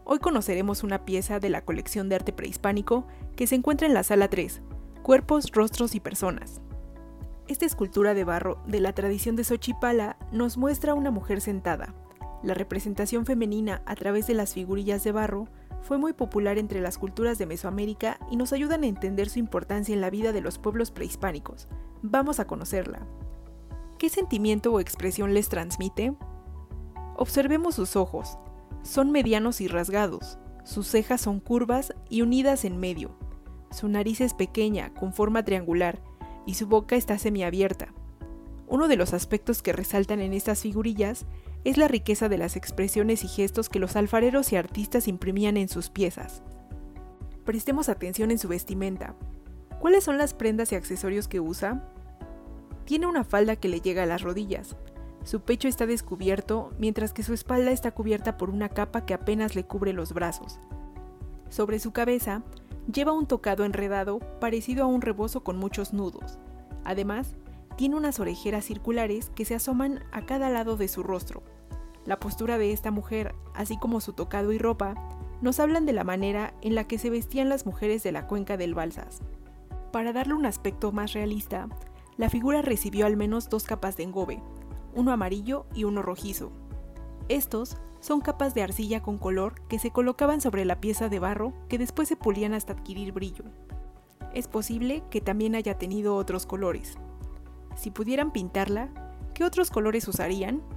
Hoy conoceremos una pieza de la colección de arte prehispánico que se encuentra en la sala 3, Cuerpos, Rostros y Personas. Esta escultura de barro de la tradición de Xochipala nos muestra a una mujer sentada. La representación femenina a través de las figurillas de barro fue muy popular entre las culturas de Mesoamérica y nos ayudan a entender su importancia en la vida de los pueblos prehispánicos. Vamos a conocerla. ¿Qué sentimiento o expresión les transmite? Observemos sus ojos. Son medianos y rasgados. Sus cejas son curvas y unidas en medio. Su nariz es pequeña, con forma triangular, y su boca está semiabierta. Uno de los aspectos que resaltan en estas figurillas es la riqueza de las expresiones y gestos que los alfareros y artistas imprimían en sus piezas. Prestemos atención en su vestimenta. ¿Cuáles son las prendas y accesorios que usa? Tiene una falda que le llega a las rodillas. Su pecho está descubierto, mientras que su espalda está cubierta por una capa que apenas le cubre los brazos. Sobre su cabeza, lleva un tocado enredado parecido a un rebozo con muchos nudos. Además, tiene unas orejeras circulares que se asoman a cada lado de su rostro. La postura de esta mujer, así como su tocado y ropa, nos hablan de la manera en la que se vestían las mujeres de la cuenca del Balsas. Para darle un aspecto más realista, la figura recibió al menos 2 capas de engobe, uno amarillo y uno rojizo. Estos son capas de arcilla con color que se colocaban sobre la pieza de barro que después se pulían hasta adquirir brillo. Es posible que también haya tenido otros colores. Si pudieran pintarla, ¿qué otros colores usarían?